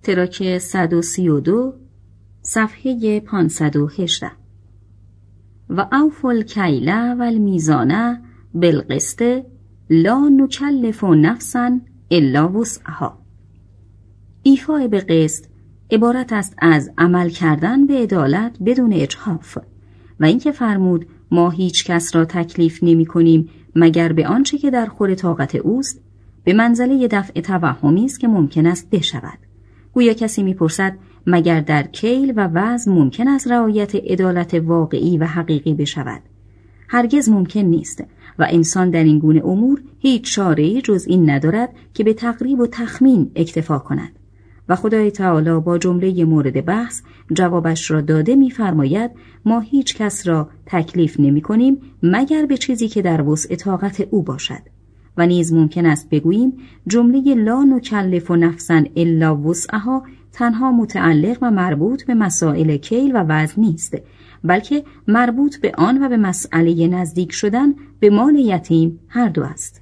تراک 132 صفحه 518. و اوفوا الکیل و المیزان بالقسط لا نکلف نفسا الا وسعها. ایفاء به قسط عبارت است از عمل کردن به عدالت بدون اجحاف و اینکه فرمود ما هیچ کس را تکلیف نمی کنیم مگر به آنچه که در خور طاقت اوست، به منزله دفع توهمی است که ممکن است بشود. گویا کسی میپرسد مگر در کیل و وزن ممکن است رعایت عدالت واقعی و حقیقی بشود؟ هرگز ممکن نیست و انسان در این گونه امور هیچ چاره‌ای جز این ندارد که به تقریب و تخمین اکتفا کند. و خدای تعالی با جمله مورد بحث جوابش را داده می‌فرماید ما هیچ کس را تکلیف نمی‌کنیم مگر به چیزی که در وسع طاقت او باشد. و نیز ممکن است بگوییم جمله لا نکلف نفسا الا وسعها تنها متعلق و مربوط به مسائل کیل و وزن نیست، بلکه مربوط به آن و به مسئله نزدیک شدن به مال یتیم هر دو است.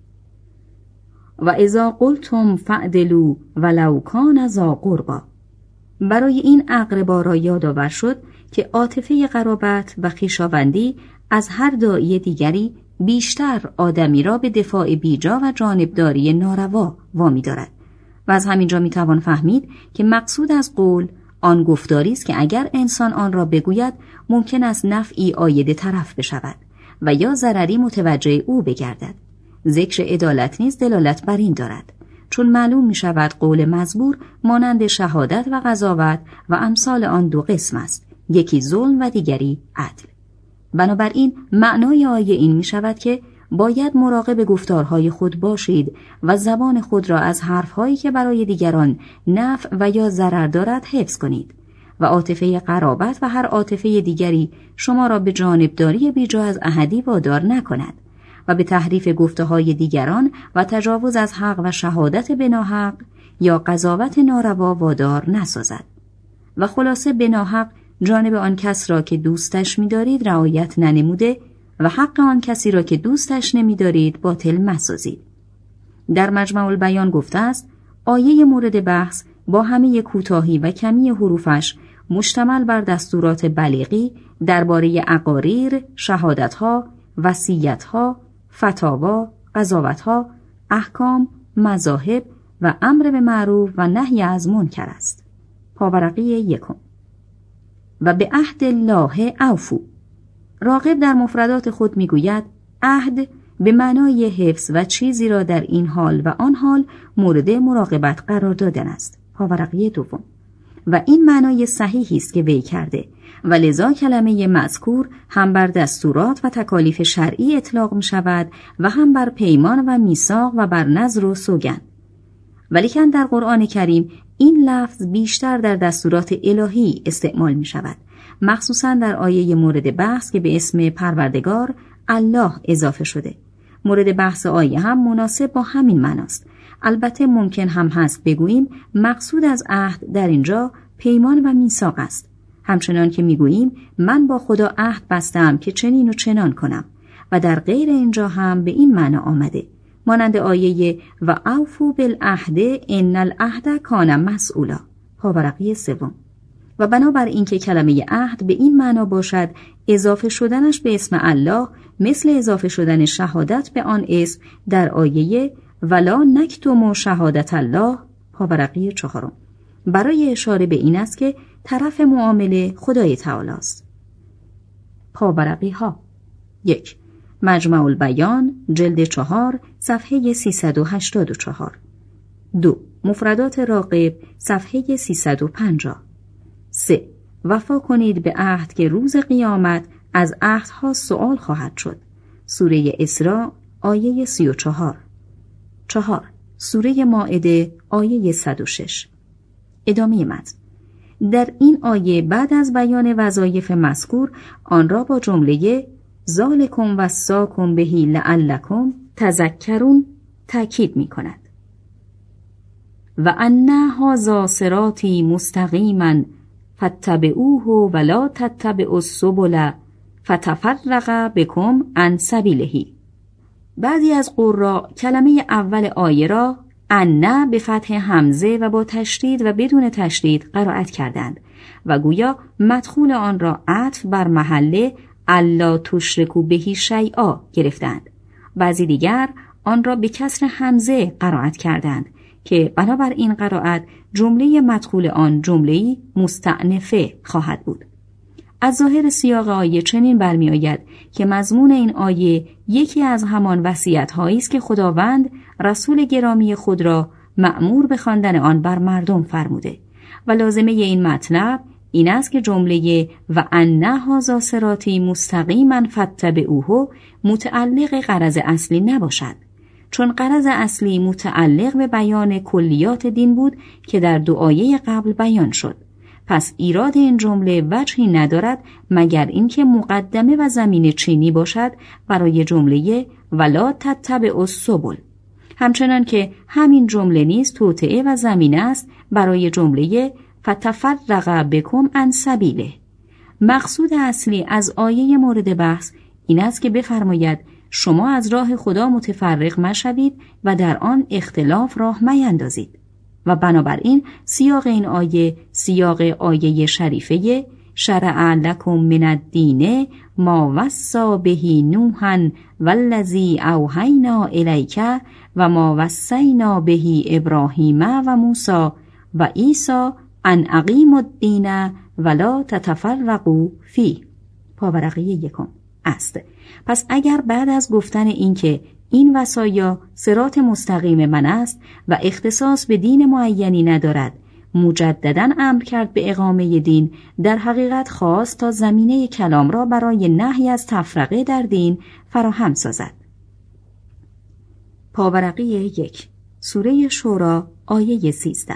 و اذا قلتم فعدلوا ولو کان ذا قربی. برای این اقربا را یادآور شد که عاطفه قرابت و خویشاوندی از هر داعی دیگری بیشتر آدمی را به دفاع بیجا و جانبداری ناروا وامی دارد و از همینجا میتوان فهمید که مقصود از قول آن گفتاری است که اگر انسان آن را بگوید ممکن است نفعی عاید طرف بشود و یا ضرری متوجه او بگردد. ذکر عدالت نیز دلالت بر این دارد، چون معلوم می شود قول مزبور مانند شهادت و قضاوت و امثال آن دو قسم است، یکی ظلم و دیگری عدل. بنابراین معنای آیه این می شود که باید مراقب گفتارهای خود باشید و زبان خود را از حرفهایی که برای دیگران نفع و یا ضرر دارد حفظ کنید و عاطفه قرابت و هر عاطفه دیگری شما را به جانبداری بیجا از احدی وادار نکند و به تحریف گفته‌های دیگران و تجاوز از حق و شهادت به ناحق یا قضاوت ناروا وادار نسازد. و خلاصه به ناحق جانب آن کس را که دوستش می‌دارید رعایت ننموده و حق آن کسی را که دوستش نمی‌دارید باطل مسازید. در مجمع البیان گفته است آیه مورد بحث با همه کوتاهی و کمی حروفش مشتمل بر دستورات بلیغی درباره عقاریر، شهادت‌ها، وصیت‌ها، فتاوا، قضاوت‌ها، احکام، مذاهب و امر به معروف و نهی از منکر است. پاورقی 1. و به عهد الله اوفو. راغب در مفردات خود میگوید عهد به معنای حفظ و چیزی را در این حال و آن حال مورد مراقبت قرار دادن است. پاورقی 2. و این معنای صحیحی است که وی کرده و لذا کلمه مذکور هم بر دستورات و تکالیف شرعی اطلاق می شود و هم بر پیمان و میثاق و بر نذر و سوگند. ولیکن در قرآن کریم این لفظ بیشتر در دستورات الهی استعمال می شود، مخصوصاً در آیه مورد بحث که به اسم پروردگار الله اضافه شده. مورد بحث آیه هم مناسب با همین معناست. البته ممکن هم هست بگوییم مقصود از عهد در اینجا پیمان و میثاق است، همچنان که میگوییم من با خدا عهد بستم که چنین و چنان کنم و در غیر اینجا هم به این معنی آمده، مانند آیه و اوفوا بالعهد ان العهد کان مسئولا. پاورقی 3. و بنابر اینکه کلمه عهد به این معنا باشد اضافه شدنش به اسم الله مثل اضافه شدن شهادت به آن اسم در آیه ولا نکتم شهادت الله. پاورقی 4. برای اشاره به این است که طرف معامله خدای تعالی است. پاورقی ها 1. مجمع البیان جلد 4 صفحه 384. 2. مفردات راغب صفحه 350. 3. وفا کنید به عهد که روز قیامت از عهدها سؤال خواهد شد. سوره اسراء آیه 34. 4. سوره مائده آیه 106. ادامه متن. در این آیه بعد از بیان وظایف مذکور آن را با جمله ذالکم وصاکم به لعلکم تذکرون تأکید می کند. و ان هذا صراطی مستقیما فاتبعوه ولا تتبعوا السبل فتفرق بكم عن سبیله. بعضی از قراء کلمه اول آیه را ان به فتح همزه و با تشدید و بدون تشدید قرائت کردند و گویا مدخول آن را عطف بر محله الا تشرکوا بهی شیئا گرفتند. بعضی دیگر آن را به کسر همزه قرائت کردند که بنابر این قرائت جمله مدخول آن جمله‌ای مستأنفه خواهد بود. از ظاهر سیاق آیه چنین برمی آید که مضمون این آیه یکی از همان وصیت‌هایی است که خداوند رسول گرامی خود را مأمور به خواندن آن بر مردم فرموده و لازمه این مطلب این است که جمله و ان هذا صراطی مستقیما فاتبعوه متعلق غرض اصلی نباشد، چون غرض اصلی متعلق به بیان کلیات دین بود که در دو آیه قبل بیان شد. پس ایراد این جمله وجهی ندارد مگر اینکه مقدمه و زمینه چینی باشد برای جمله ولا تتبعوا السبل، همچنان که همین جمله نیز توطئه و زمینه است برای جمله فتفرق بکم عن سبیله. مقصود اصلی از آیه مورد بحث این است که بفرماید شما از راه خدا متفرق مشوید و در آن اختلاف راه میندازید و بنابراین سیاق این آیه سیاق آیه شریفه شرع لکم من الدین ما وصی به نوحا والذی اوحینا الیک و ما وصینا به ابراهیم و موسی و عیسی ان اقیموا الدین ولا تتفرقوا فیه. پاورقی 1 است. پس اگر بعد از گفتن این که این وصایا صراط مستقیم من است و اختصاص به دین معینی ندارد مجدداً امر کرد به اقامه دین، در حقیقت خواست تا زمینه کلام را برای نهی از تفرقه در دین فراهم سازد. پاورقی 1 سوره شورا آیه 13.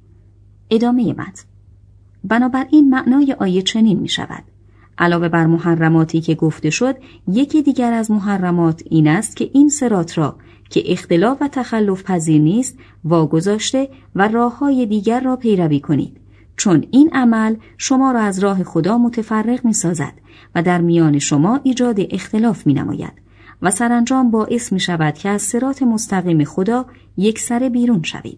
ادامه متن. بنابراین معنای آیه چنین می شود: علاوه بر محرماتی که گفته شد، یکی دیگر از محرمات این است که این صراط را که اختلاف و تخلف پذیر نیست واگذاشته و راه‌های دیگر را پیروی کنید، چون این عمل شما را از راه خدا متفرق می سازد و در میان شما ایجاد اختلاف می نماید و سرانجام باعث می شود که از صراط مستقیم خدا یکسره بیرون شوید.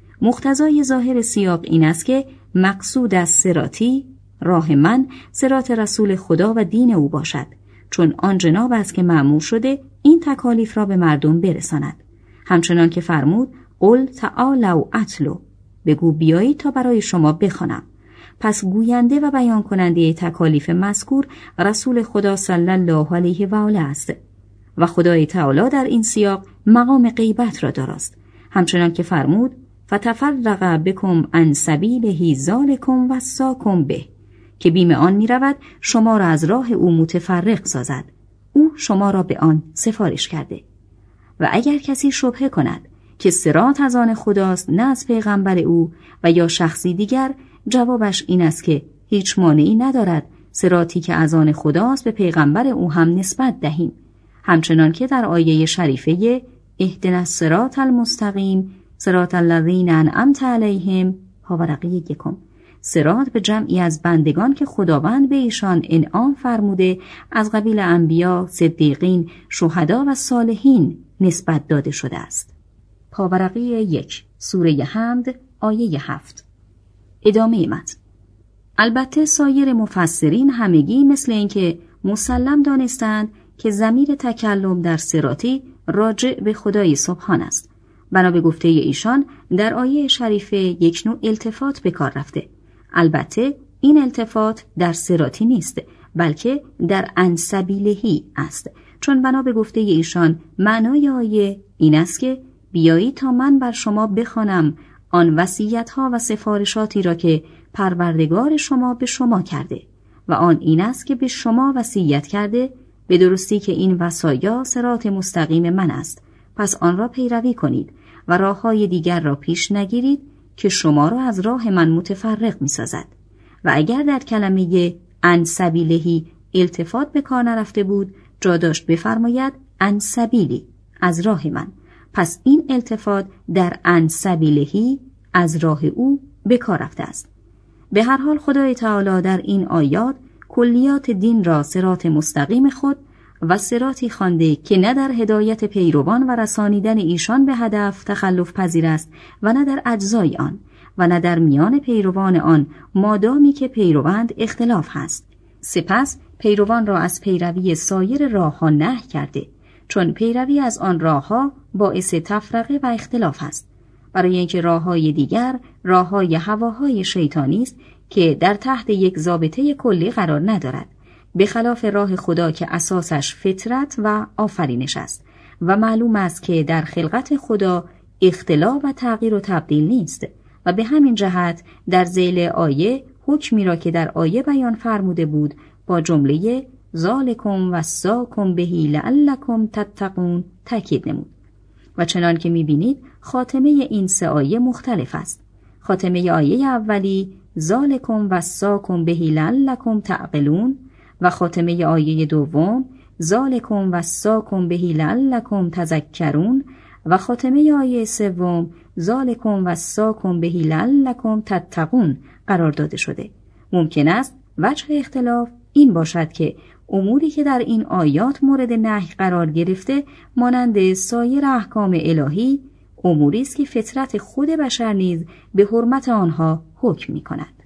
مقتضای ظاهر سیاق این است که مقصود از صراطی راه من صراط رسول خدا و دین او باشد، چون آن جناب است که مأمور شده این تکالیف را به مردم برساند. همچنان که فرمود قل تعالوا اتلو، بگو بیایید تا برای شما بخوانم. پس گوینده و بیان کننده تکالیف مذکور رسول خدا صلی الله علیه و آله است و خدای تعالی در این سیاق مقام غیبت را داراست، همچنان که فرمود فتفرق بکم عن سبیله ذالکم وصاکم به، که بیم آن می رود شما را از راه او متفرق سازد، او شما را به آن سفارش کرده. و اگر کسی شبهه کند که صراط از آن خداست نه از پیغمبر او و یا شخصی دیگر، جوابش این است که هیچ مانعی ندارد صراطی که از آن خداست به پیغمبر او هم نسبت دهیم، همچنان که در آیه شریفه اهدنا الصراط المستقیم صراط الذین انعمت علیهم پاورقی 1 صراط به جمعی از بندگان که خداوند به ایشان انعام فرموده از قبیل انبیا، صدیقین، شهدا و صالحین نسبت داده شده است. پاورقی 1 سوره حمد آیه 7. ادامه متن. البته سایر مفسرین همگی مثل اینکه مسلم دانستند که ضمیر تکلم در صراطی راجع به خدای سبحان است. بنا به گفته ایشان در آیه شریفه یک نوع التفات به کار رفته. البته این التفات در صراطی نیست، بلکه در عن سبیلهی است، چون بنا به گفته ایشان معنای آیه این است که بیایید تا من بر شما بخوانم آن وصیت‌ها و سفارشاتی را که پروردگار شما به شما کرده و آن این است که به شما وصیت کرده به درستی که این وصایا صراط مستقیم من است، پس آن را پیروی کنید و راه‌های دیگر را پیش نگیرید که شما را از راه من متفرق می‌سازد. و اگر در کلمه عن سبیلهی التفات به کار نرفته بود، جا داشت بفرماید عن سبیلی، از راه من. پس این التفات در عن سبیلهی، از راه او، به کار رفته است. به هر حال خدای تعالی در این آیات کلیات دین را صراط مستقیم خود و صراطی خوانده که نه در هدایت پیروان و رسانیدن ایشان به هدف تخلف پذیر است و نه در اجزای آن و نه در میان پیروان آن مادامی که پیروند اختلاف هست. سپس پیروان را از پیروی سایر راه‌ها نهی کرده، چون پیروی از آن راه‌ها باعث تفرقه و اختلاف است، برای اینکه راه‌های دیگر راه‌های هواهای شیطانی است که در تحت یک ضابطه کلی قرار ندارد، به خلاف راه خدا که اساسش فطرت و آفرینش است و معلوم است که در خلقت خدا اختلاف و تغییر و تبدیل نیست و به همین جهت در ذیل آیه حکمی را که در آیه بیان فرموده بود با جمله ذالکم وصاکم بهی لعلکم تتقون تاکید نمود. و چنان که می‌بینید خاتمه این سه آیه مختلف است. خاتمه آیه اولی ذالکم وصاکم بهی لعلکم تعقلون و خاتمه آیه دوم ذالکم وصاکم بهی لعلکم تذکرون و خاتمه آیه سوم ذالکم وصاکم بهی لعلکم تتقون قرار داده شده. ممکن است وجه اختلاف این باشد که اموری که در این آیات مورد نهی قرار گرفته مانند سایر احکام الهی اموری است که فطرت خود بشر نیز به حرمت آنها حکم می‌کند.